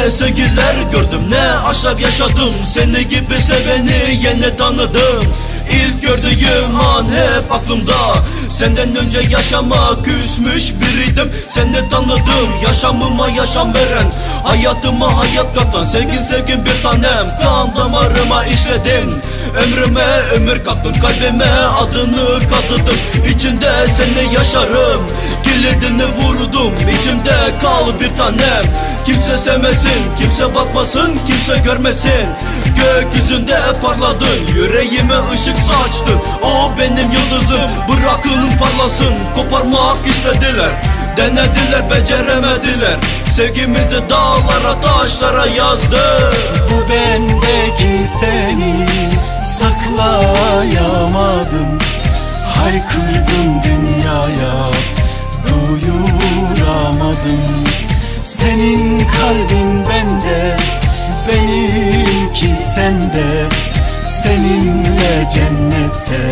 ne sevgiler gördüm, ne aşklar yaşadım. Seni gibi seveni yeni tanıdım. İlk gördüğüm an hep aklımda. Senden önce yaşama küsmüş biriydim. Seni tanıdım, yaşamıma yaşam veren, hayatıma hayat katan, sevgin bir tanem. Kan damarıma işledin, ömrüme ömür kattın. Kalbime adını kazıdım, içinde seni yaşarım. Kilidini vurdum, içimde kal bir tanem. Kimse sevmesin, kimse bakmasın, kimse görmesin. Gökyüzünde parladın, yüreğime ışık saçtın. O benim yıldızım, bırakın parlasın. Koparmak istediler, denediler, beceremediler. Sevgimizi dağlara taşlara yazdı. Bu bendeki seni saklayamadım. Haykırdım dünyaya, duyuramadım. Senin kalbin bende, benimki sende. Seninle cennette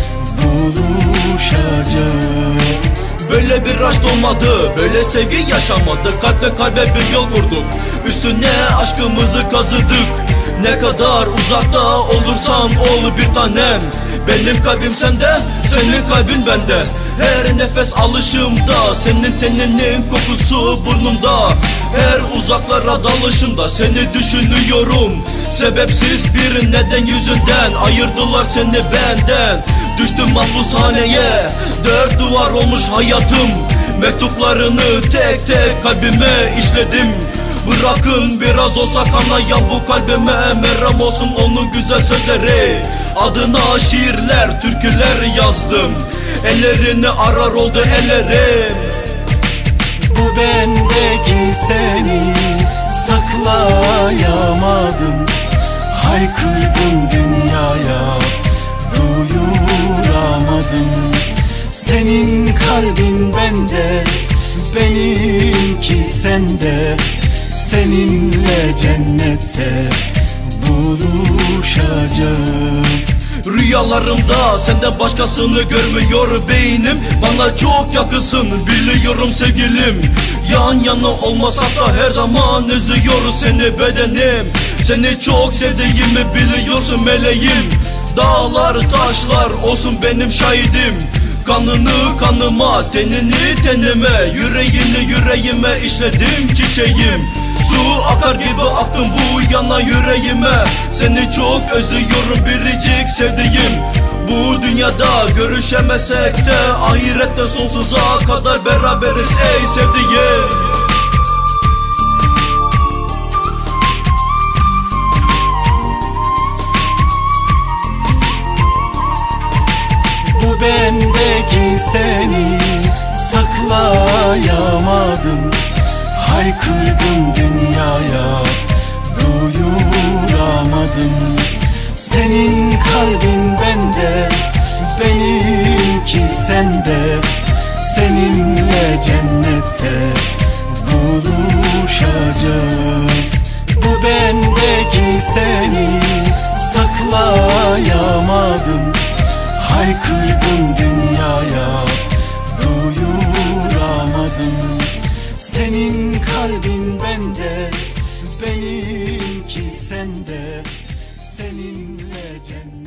buluşacağız. Böyle bir aşk olmadı, böyle sevgi yaşamadık. Kalp kalbe bir yol kurduk, üstüne aşkımızı kazıdık. Ne kadar uzakta olursan ol bir tanem. Benim kalbim sende, senin kalbin bende. Her nefes alışımda, senin teninin kokusu burnumda. Her uzaklara dalışımda seni düşünüyorum. Sebepsiz bir neden yüzünden ayırdılar seni benden. Düştüm mahpushaneye, dört duvar olmuş hayatım. Mektuplarını tek tek kalbime işledim. Bırakın biraz olsa kanayan bu kalbime, merhem olsun onun güzel sözleri. Adına şiirler, türküler yazdım. Ellerini arar oldu ellerim. Bu bendeki seni saklayamadım. Haykırdım dünyaya, duyuramadım. Senin kalbin bende, benimki sende. Seninle cennette buluşacağız. Rüyalarımda senden başkasını görmüyor beynim. Bana çok yakınsın biliyorum sevgilim. Yan yana olmasak da her zaman üzüyor seni bedenim. Seni çok sevdiğimi biliyorsun meleğim. Dağlar taşlar olsun benim şahidim. Kanını kanıma, tenini tenime, yüreğini yüreğime işledim çiçeğim. Su akar gibi aktın bu yana yüreğime. Seni çok özlüyorum biricik sevdiğim. Bu dünyada görüşemesek de ahirette sonsuza kadar beraberiz ey sevdiğim. Bu bendeki seni saklayamadım. Haykırdım dünyaya, duyuramadım. Senin kalbin bende, benimki sende. Seninle cennette buluşacağız. Bu bendeki seni saklayamadım. Haykırdım dünyaya, duyuramadım. Senin kalbin bende, benimki sende. Seninle cennet.